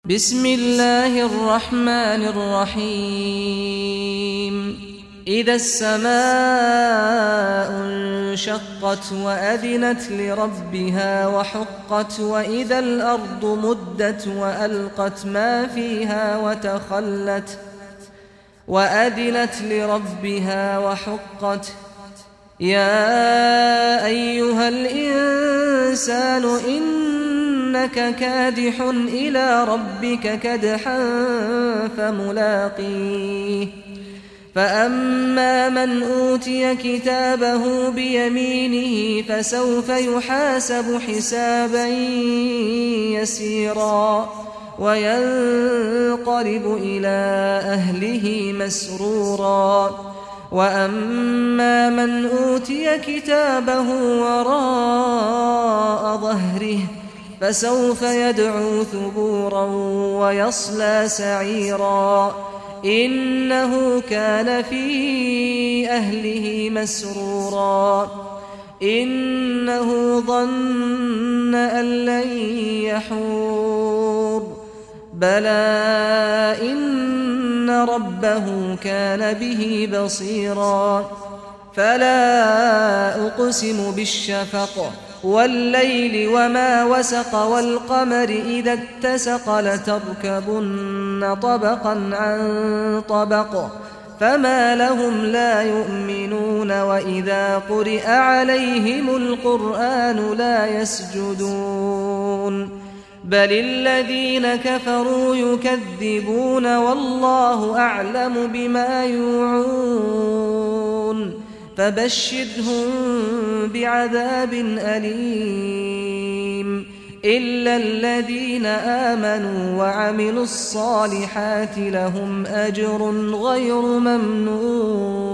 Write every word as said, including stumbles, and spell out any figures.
بسم الله الرحمن الرحيم إذا السماء انشقت وأذنت لربها وحقت وإذا الأرض مدت وألقت ما فيها وتخلت وأذنت لربها وحقت يا أيها الإنسان إنك كادح إلى ربك كدحا فملاقيه فأما من أوتي كتابه بيمينه فسوف يحاسب حسابا يسيرا وينقلب إلى أهله مسرورا وأما من أوتي كتابه وراء ظهره فسوف يدعو ثبورا ويصلى سعيرا إنه كان في أهله مسرورا إنه ظن أن لن يحور بلى إن ربه كان به بصيرا فلا أقسم بالشفق والليل وما وسق والقمر إذا اتسق لتركبن طبقا عن طبق فما لهم لا يؤمنون وإذا قرئ عليهم القرآن لا يسجدون بل الذين كفروا يكذبون والله أعلم بما يوعون فبشرهم بعذاب أليم إلا الذين آمنوا وعملوا الصالحات لهم أجر غير ممنون.